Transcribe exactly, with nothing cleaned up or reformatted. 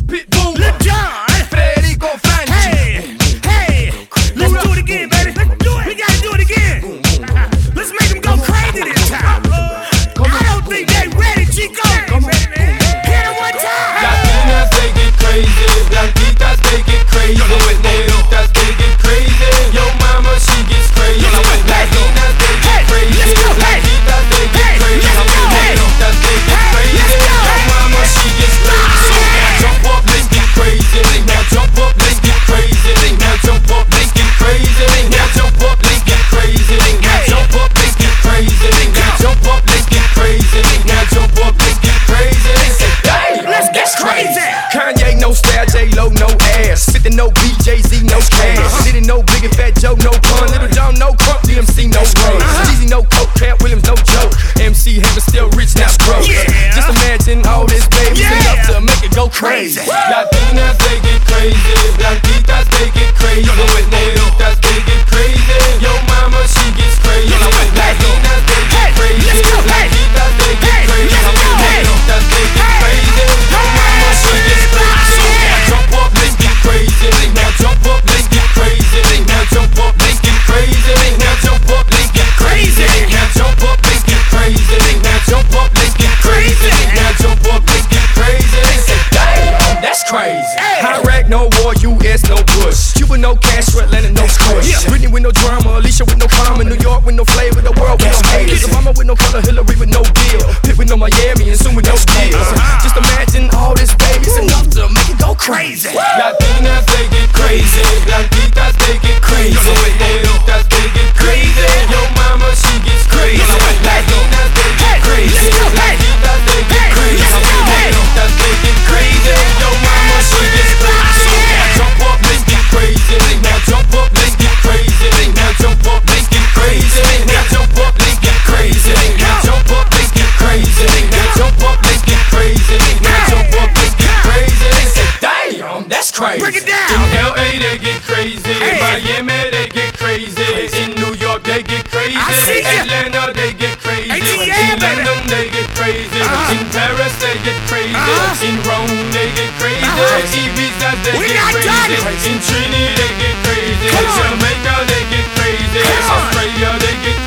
Pitbull, Lil Jon, Federico Franchi. hey, hey, let's do it again, baby. Let's do it. We gotta do it again. Let's make them go crazy this time. I don't think they ready, Chico. Hit them one time. Latinas, they get crazy. Blanquitas, they get crazy. Negritas, they get crazy. Yo mama, she gets crazy. Latinas, they get crazy. Blanquitas, they get crazy. Negritas, they get crazy. Yo mama, she gets crazy. Now jump up, let's get crazy. Now jump up, let's get crazy. Now jump up, let's get crazy. Now jump up, let's get crazy. Now jump up, let's get crazy. Now jump up, let's get crazy. Now jump up, let's get crazy. Hey, Let's get crazy. Kanye, no style, J-Lo, no ass. fifty, no B, Jay-Z, no cash. Diddy, no Big and Fat Joe, no pun. Little John, no crump, D M C, no run. Jeezy, no coke, Cat Williams, no joke. M C Hammer still rich, not broke. Yeah. Just imagine all this baby Yeah. enough to make it go crazy. Crazy. Latinas, they get crazy. Blanquitas, they get crazy. Negritas, they get crazy. Yo mama, she gets crazy. Latinas, they get crazy. let's go, hey. Blanquitas, they get Hey, crazy. let's go, hey. Negritas, they get crazy. Yo mama, she gets crazy. Now jump up, let's get crazy. Now jump up, let's get crazy. Now jump up, let's get crazy. Now jump up, let's get crazy. Now jump up, let's get crazy. Now jump up, let's get crazy. Now jump up, let's get crazy. Say, damn, that's crazy. Iraq, no war, U S, no Bush. Cuba, no Castro, Atlanta, no Kush. Britney with no drama, Alicia with no karma, New York with no flavor, the world with no haters. Obama with no color, Hillary with no deal, Pitt with no Miami, and soon with no skills. Just imagine all this babies enough to make it go crazy. Latinas, they get crazy. Blanquitas, they get crazy. Negritas, they get crazy. Yo mama, she gets crazy. Latinas, they get crazy. Blanquitas, they get crazy. Negritas, they get crazy. Yo mama, she gets crazy. Now jump up, let's get crazy. Now jump up, let's get crazy. Now jump up, let's get crazy. Now jump up, let's get crazy. Now jump up, let's get crazy. Now jump up, let's get crazy. Now jump up, let's get crazy. Say, damn, that's crazy. Break it down. In L A they get crazy. Hey. Miami they get crazy. In New York they get crazy. I see ya. Atlanta they get crazy. A T L, In baby. London they get crazy. Uh-huh. In Paris they get crazy. Uh-huh. In Rome they get crazy. Uh-huh. Ibiza they We get not done. crazy. In Trinidad they get crazy. Come on. Jamaica they get crazy. Come on. Australia they get